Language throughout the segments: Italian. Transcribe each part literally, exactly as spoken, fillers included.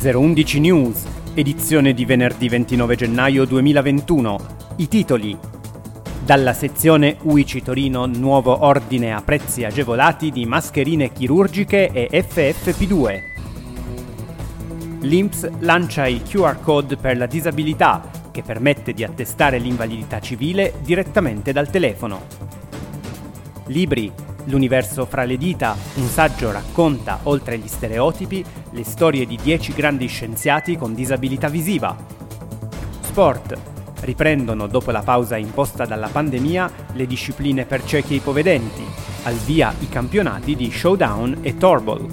zero undici News, edizione di venerdì ventinove gennaio duemilaventuno. I titoli: dalla sezione U I C Torino nuovo ordine a prezzi agevolati di mascherine chirurgiche e F F P due. L'I N P S lancia il Q R code per la disabilità, che permette di attestare l'invalidità civile direttamente dal telefono. Libri: L'universo fra le dita, un saggio racconta, oltre gli stereotipi, le storie di dieci grandi scienziati con disabilità visiva. Sport: riprendono dopo la pausa imposta dalla pandemia le discipline per ciechi e ipovedenti, al via i campionati di Showdown e Torball.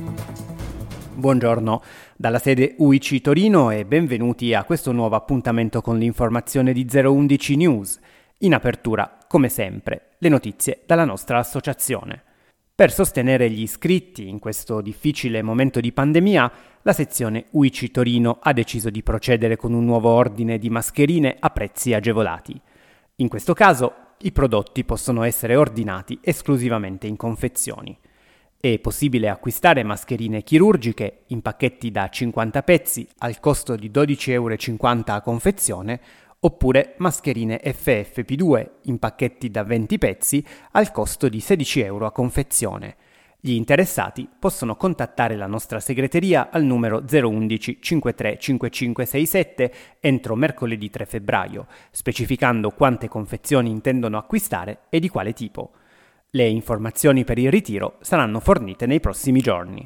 Buongiorno dalla sede U I C Torino e benvenuti a questo nuovo appuntamento con l'informazione di zero undici News. In apertura, come sempre, le notizie dalla nostra associazione. Per sostenere gli iscritti in questo difficile momento di pandemia, la sezione U I C Torino ha deciso di procedere con un nuovo ordine di mascherine a prezzi agevolati. In questo caso, i prodotti possono essere ordinati esclusivamente in confezioni. È possibile acquistare mascherine chirurgiche in pacchetti da cinquanta pezzi al costo di dodici virgola cinquanta euro a confezione, oppure mascherine F F P due in pacchetti da venti pezzi al costo di sedici euro a confezione. Gli interessati possono contattare la nostra segreteria al numero zero undici cinquantatré cinquantacinque sessantasette entro mercoledì tre febbraio, specificando quante confezioni intendono acquistare e di quale tipo. Le informazioni per il ritiro saranno fornite nei prossimi giorni.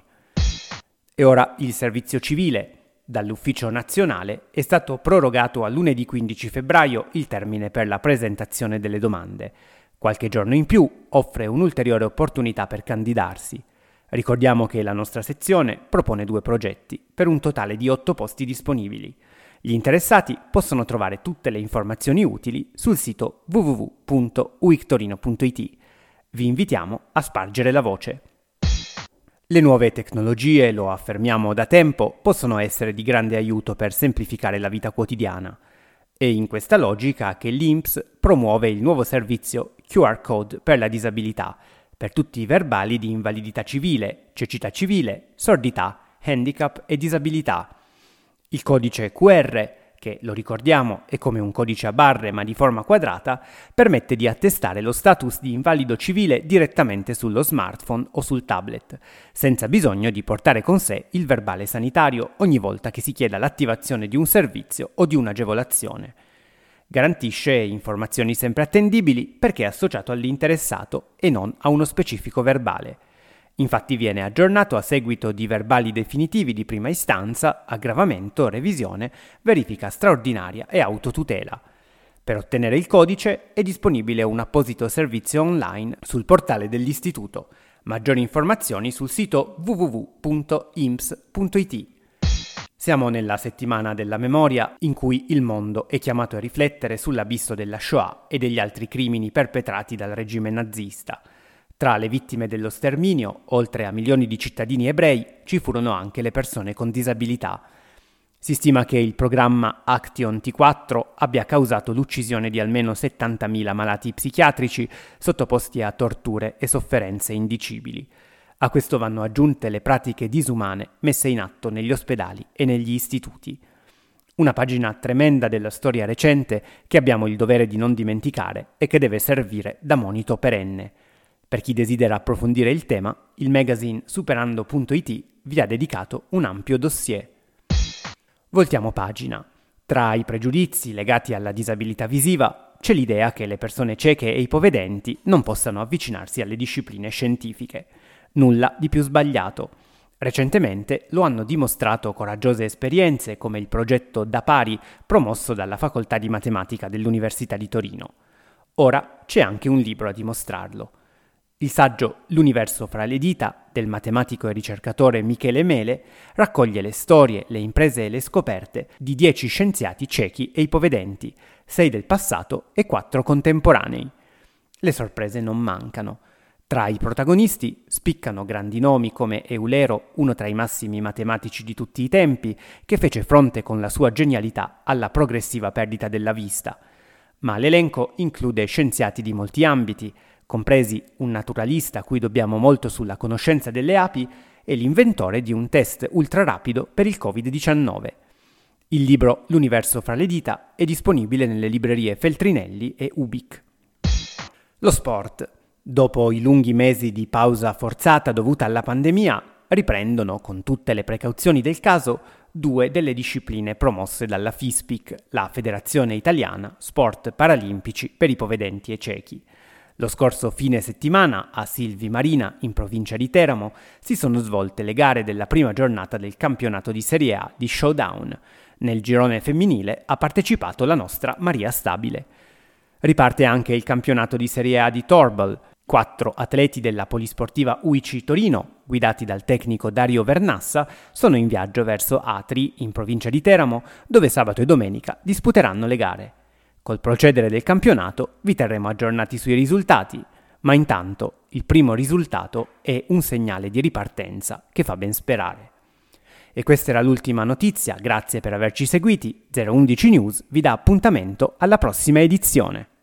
E ora il servizio civile. Dall'Ufficio Nazionale è stato prorogato a lunedì quindici febbraio il termine per la presentazione delle domande. Qualche giorno in più offre un'ulteriore opportunità per candidarsi. Ricordiamo che la nostra sezione propone due progetti, per un totale di otto posti disponibili. Gli interessati possono trovare tutte le informazioni utili sul sito w w w punto u i c torino punto i t. Vi invitiamo a spargere la voce. Le nuove tecnologie, lo affermiamo da tempo, possono essere di grande aiuto per semplificare la vita quotidiana. È in questa logica che l'I N P S promuove il nuovo servizio Q R code per la disabilità, per tutti i verbali di invalidità civile, cecità civile, sordità, handicap e disabilità. Il codice Q R, che lo ricordiamo è come un codice a barre ma di forma quadrata, permette di attestare lo status di invalido civile direttamente sullo smartphone o sul tablet, senza bisogno di portare con sé il verbale sanitario ogni volta che si chieda l'attivazione di un servizio o di un'agevolazione. Garantisce informazioni sempre attendibili perché è associato all'interessato e non a uno specifico verbale. Infatti viene aggiornato a seguito di verbali definitivi di prima istanza, aggravamento, revisione, verifica straordinaria e autotutela. Per ottenere il codice è disponibile un apposito servizio online sul portale dell'istituto. Maggiori informazioni sul sito w w w punto i n p s punto i t. Siamo nella settimana della memoria in cui il mondo è chiamato a riflettere sull'abisso della Shoah e degli altri crimini perpetrati dal regime nazista. Tra le vittime dello sterminio, oltre a milioni di cittadini ebrei, ci furono anche le persone con disabilità. Si stima che il programma Action T quattro abbia causato l'uccisione di almeno settantamila malati psichiatrici sottoposti a torture e sofferenze indicibili. A questo vanno aggiunte le pratiche disumane messe in atto negli ospedali e negli istituti. Una pagina tremenda della storia recente che abbiamo il dovere di non dimenticare e che deve servire da monito perenne. Per chi desidera approfondire il tema, il magazine superando punto i t vi ha dedicato un ampio dossier. Voltiamo pagina. Tra i pregiudizi legati alla disabilità visiva c'è l'idea che le persone cieche e ipovedenti non possano avvicinarsi alle discipline scientifiche. Nulla di più sbagliato. Recentemente lo hanno dimostrato coraggiose esperienze come il progetto Da Pari promosso dalla Facoltà di Matematica dell'Università di Torino. Ora c'è anche un libro a dimostrarlo. Il saggio L'universo fra le dita del matematico e ricercatore Michele Mele raccoglie le storie, le imprese e le scoperte di dieci scienziati ciechi e ipovedenti, sei del passato e quattro contemporanei. Le sorprese non mancano. Tra i protagonisti spiccano grandi nomi come Eulero, uno tra i massimi matematici di tutti i tempi, che fece fronte con la sua genialità alla progressiva perdita della vista. Ma l'elenco include scienziati di molti ambiti, compresi un naturalista a cui dobbiamo molto sulla conoscenza delle api e l'inventore di un test ultrarapido per il covid diciannove. Il libro L'universo fra le dita è disponibile nelle librerie Feltrinelli e Ubik. Lo sport. Dopo i lunghi mesi di pausa forzata dovuta alla pandemia, riprendono, con tutte le precauzioni del caso, due delle discipline promosse dalla FISPIC, la Federazione Italiana Sport Paralimpici per ipovedenti e ciechi. Lo scorso fine settimana a Silvi Marina, in provincia di Teramo, si sono svolte le gare della prima giornata del campionato di Serie A di Showdown. Nel girone femminile ha partecipato la nostra Maria Stabile. Riparte anche il campionato di Serie A di Torbal. Quattro atleti della polisportiva U I C Torino, guidati dal tecnico Dario Vernassa, sono in viaggio verso Atri, in provincia di Teramo, dove sabato e domenica disputeranno le gare. Col procedere del campionato vi terremo aggiornati sui risultati, ma intanto il primo risultato è un segnale di ripartenza che fa ben sperare. E questa era l'ultima notizia, grazie per averci seguiti. zero undici News vi dà appuntamento alla prossima edizione.